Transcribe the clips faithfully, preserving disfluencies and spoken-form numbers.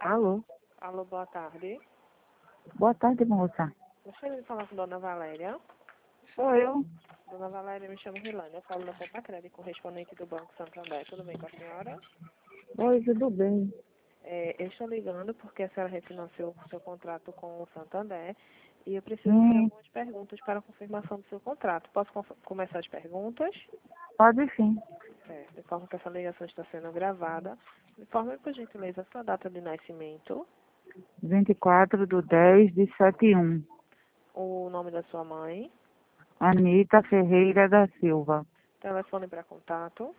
Alô? Alô, boa tarde. Boa tarde, moça. Gostaria de falar com Dona Valéria. Sou eu. Dona Valéria, me chamo Rilane. Eu falo da Copa Crédito, correspondente do Banco Santander. Tudo bem com a senhora? Oi, tudo bem? É, eu estou ligando porque a senhora refinanciou o seu contrato com o Santander e eu preciso fazer Sim, algumas perguntas para a confirmação do seu contrato. Posso conf- começar as perguntas? pode sim. Certo. Informo que essa ligação está sendo gravada. Informe, por gentileza, a sua data de nascimento, vinte e quatro de dez de setenta e um. o nome da sua mãe, Anita Ferreira da Silva. telefone para contato.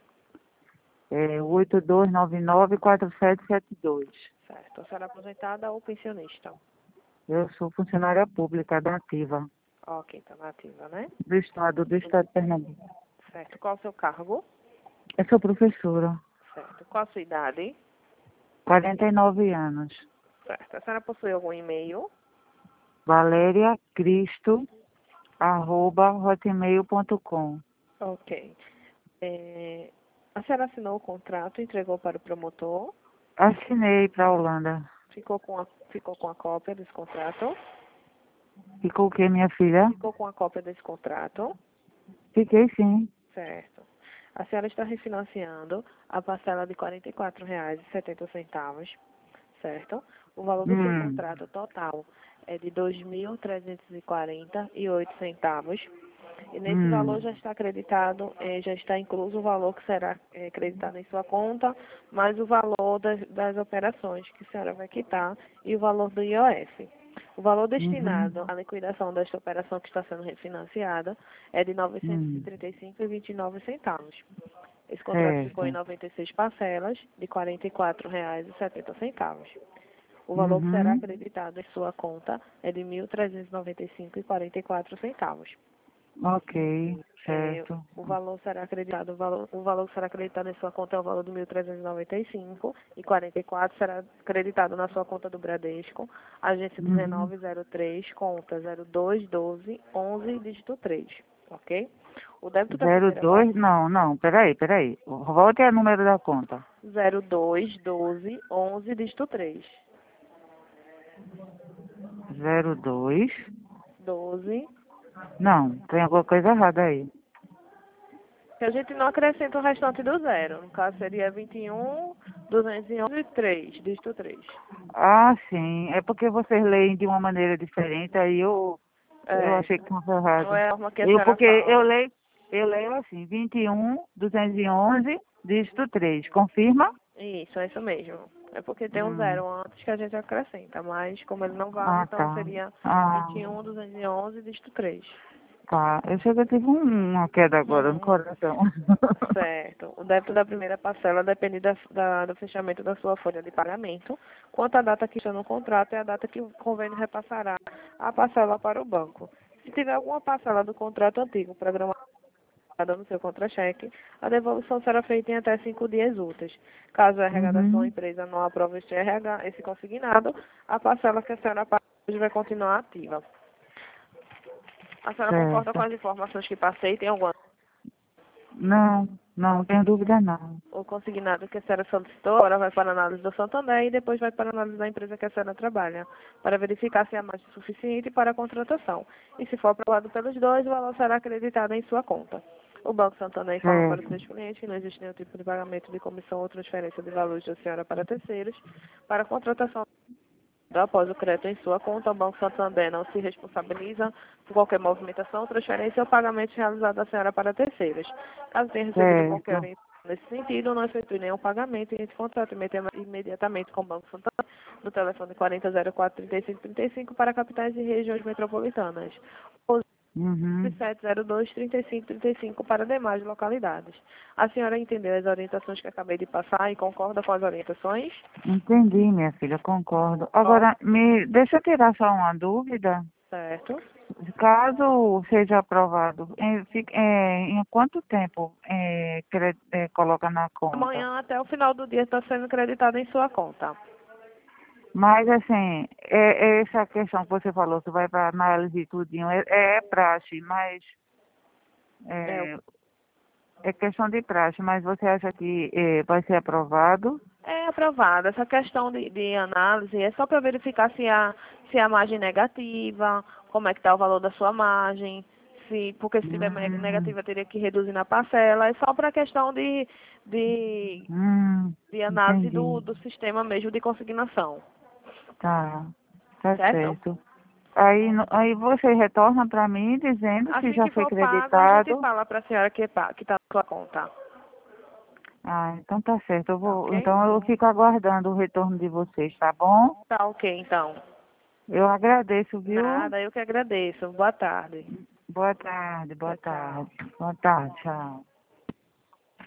É, oito dois nove nove quatro sete sete dois. Certo. A senhora é aposentada ou pensionista? Eu sou funcionária pública da Ativa, Ok, tá na ativa, né? do estado, do estado de Pernambuco. Certo. Qual o seu cargo? Eu sou professora, Certo. Qual a sua idade? quarenta e nove anos. Certo. A senhora possui algum e-mail? Valéria Cristo, arroba hotmail ponto com. Ok. É, a senhora assinou o contrato, entregou para o promotor, Assinei para a Holanda. ficou com a, ficou com a cópia desse contrato, Ficou o quê, minha filha? ficou com a cópia desse contrato, Fiquei sim. certo. A senhora está refinanciando a parcela de quarenta e quatro reais e setenta centavos, certo? O valor do seu Hum. contrato total é de dois mil trezentos e quarenta e oito centavos. E nesse valor Hum. já está acreditado, eh, já está incluso o valor que será eh, acreditado em sua conta, mais o valor das, das operações que a senhora vai quitar e o valor do I O F. O valor Uhum. destinado à liquidação desta operação que está sendo refinanciada é de novecentos e Hum. trinta e cinco vírgula vinte e nove centavos. Esse contrato ficou em Certo. noventa e seis parcelas de quarenta e quatro reais e setenta centavos. O valor que será Uhum. acreditado em sua conta é de mil trezentos e noventa e cinco reais e quarenta e quatro centavos. Ok, É, certo. o valor será acreditado, o valor, o valor que será acreditado em sua conta é o valor de mil trezentos e noventa e cinco e quarenta e quatro será acreditado na sua conta do Bradesco, agência Uhum. dezenove zero três, conta zero dois doze onze, dígito três, ok? O débito da Zero primeira dois, parte, não, não, peraí, peraí. Volte o número da conta. zero dois doze onze, dígito três, Zero dois. doze, Não, tem alguma coisa errada aí. que a gente não acrescenta o restante do zero, no caso seria vinte e um, duzentos e onze, três, dígito três. Ah, sim. É porque vocês leem de uma maneira diferente, aí eu, eu É, achei que estava não errado. é a forma que a Eu, senhora porque eu fala. leio, eu leio assim, vinte e um, duzentos e onze, dígito três. Confirma? Isso, é isso mesmo. É porque tem um Hum. zero antes que a gente acrescenta, mas como ele não vale, Ah, então tá. seria vinte Ah, e um, duzentos e onze, dígito três. tá. Eu sei que eu tive um- uma queda agora no Uhum. coração. Certo. O débito da primeira parcela depende da, da- do fechamento da sua folha de pagamento, quanto a data que está no contrato é a data que o convênio repassará a parcela para o banco. Se tiver alguma parcela do contrato antigo programada no seu contra-cheque, a devolução será feita em até cinco dias úteis. Caso a R H da sua Uhum. empresa não aprove este R H, esse consignado, a parcela que a senhora paga hoje vai continuar ativa. A senhora concorda com Certo. as informações que passei? Tem alguma? Não, não tenho dúvida não. O consignado que a senhora solicitou agora vai para a análise do Santander e depois vai para a análise da empresa que a senhora trabalha, para verificar se há margem suficiente para a contratação. E se for aprovado pelos dois, o valor será acreditado em sua conta. O Banco Santander informa para os Certo. seus clientes que não existe nenhum tipo de pagamento de comissão ou transferência de valores da senhora para terceiros. Para a contratação após o crédito em sua conta, o Banco Santander não se responsabiliza por qualquer movimentação, transferência ou pagamento realizado da senhora para terceiros. Caso tenha recebido qualquer Certo. orientação nesse sentido, não efetue nenhum pagamento e entre em contato imedi- imediatamente com o Banco Santander no telefone quarenta zero quatro, trinta e cinco trinta e cinco para capitais e regiões metropolitanas. Ou Uhum. sete zero dois, trinta e cinco trinta e cinco para demais localidades. A senhora entendeu as orientações que acabei de passar e concorda com as orientações? Entendi, minha filha, concordo. Ó, Agora, me deixa eu tirar só uma dúvida. certo. Caso seja aprovado, em, fica- é, em quanto tempo é, cre- é, coloca na conta? Amanhã até o final do dia está sendo creditado em sua conta. Mas, assim, é, é essa questão que você falou, que vai para análise e tudinho, é, é praxe, mas É, o- é, é questão de praxe, mas você acha que é, vai ser aprovado? É aprovada. Essa questão de, de análise é só para verificar se a, se a margem é negativa, como é que está o valor da sua margem, se, porque se tiver ne- Hum, negativa teria que reduzir na parcela. É só para questão de, de, hum, de análise do, entendi. do sistema mesmo de consignação. Tá, tá Certo? certo. Aí, no- aí você retorna para mim dizendo se Assim já que foi for pago, a gente creditado. fala para a senhora que está que tá na sua conta. Ah, então tá certo. Eu Tá vou, ok? então eu fico aguardando o retorno de vocês, tá bom? Tá ok, então. Eu agradeço, viu? Nada, eu que agradeço. Boa tarde. Boa tarde, Tchau, boa tchau. tarde. Boa tarde, tchau.